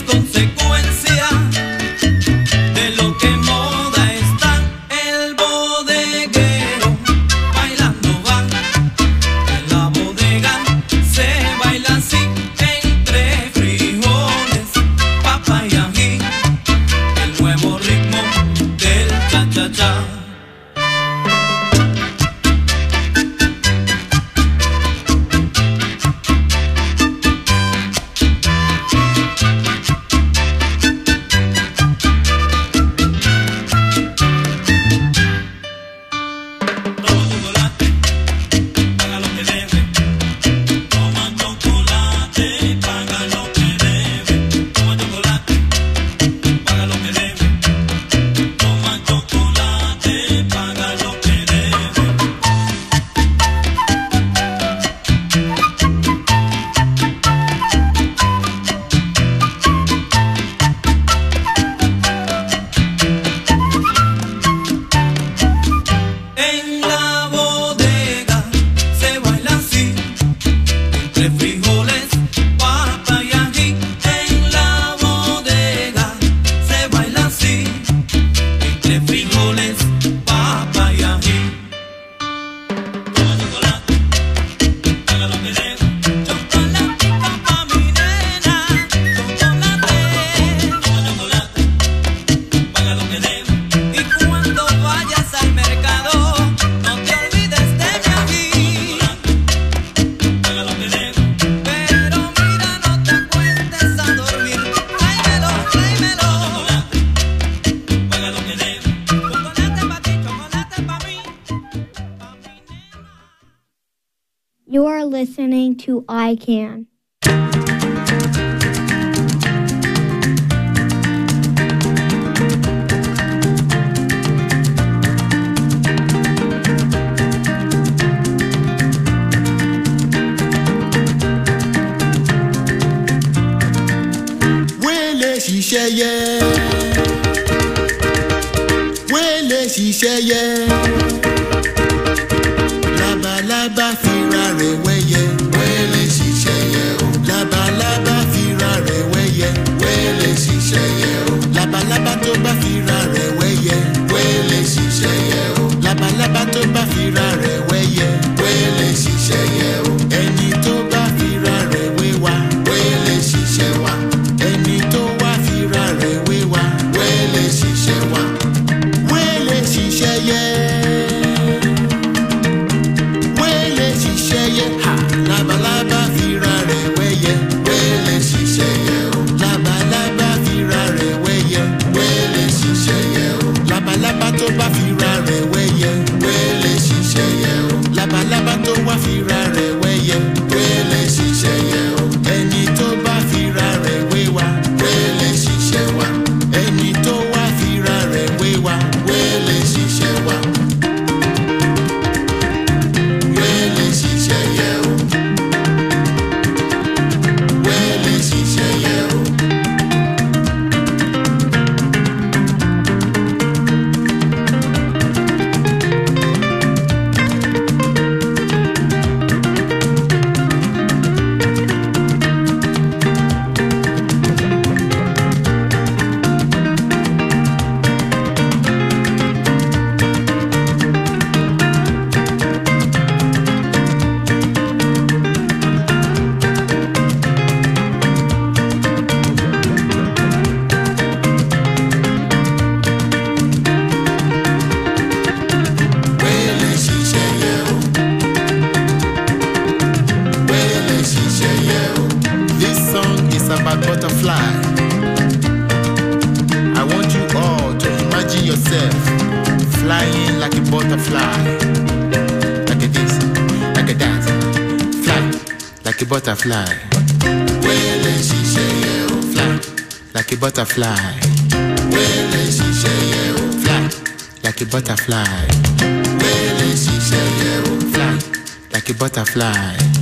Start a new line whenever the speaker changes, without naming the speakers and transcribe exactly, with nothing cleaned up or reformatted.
You're listening to I Can.
Wele ṣiṣẹ́ yẹ, wele ṣiṣẹ́ yẹ, labalábá fira rẹ̀ wẹ́yẹ. Wele ṣiṣẹ́ yẹ o, labalábá fira rẹ̀ wẹ́yẹ. Wele ṣiṣẹ́ yẹ o, labalábá tó bá fira rẹ̀ wẹ́yẹ. Wele ṣiṣẹ́ yẹ o, labalábá tó bá fira rẹ̀ wẹ́yẹ. Wele ṣiṣẹ́ yẹ o, ẹni tó bá fira rẹ̀ wéwà. Wele ṣiṣẹ́ wa, ẹni tó wá fira rẹ̀ wéwà. Wele ṣiṣẹ́ wa, wele ṣiṣẹ́ yẹ. Wele ṣiṣẹ́ yẹ, ha, labalábá fira rẹ̀ wẹ́yẹ. Wele ṣiṣẹ́ yẹ o, labalábá fira rẹ̀ wẹ́yẹ. Wele ṣiṣẹ́ yẹ o, labalábá tó bá fira rẹ̀ wẹ́yẹ. Wele ṣiṣẹ́ yẹ o, labalábá tó wá fira rẹ̀ wẹ́yẹ. Wele ṣiṣẹ́ yẹ o, ẹni tó bá fira rẹ̀ wéwà. Wele ṣiṣẹ́ wa, ẹni tó wá fira rẹ̀ wéwà. Wele ṣiṣẹ́ wa, wele ṣiṣẹ́ yẹ o, wele ṣiṣẹ́ yẹ o. Wele ṣiṣẹ́ yẹ o, wele ṣiṣẹ́ yẹ o. This song is about butterfly. I want you all to imagine yourself flying like a butterfly. Like a this, like a that. Fly like a butterfly. Wele ṣiṣẹ́ yẹ o, fly like a butterfly. Wele ṣiṣẹ́ yẹ o, fly like a butterfly. Wele ṣiṣẹ́ yẹ o, fly like a butterfly.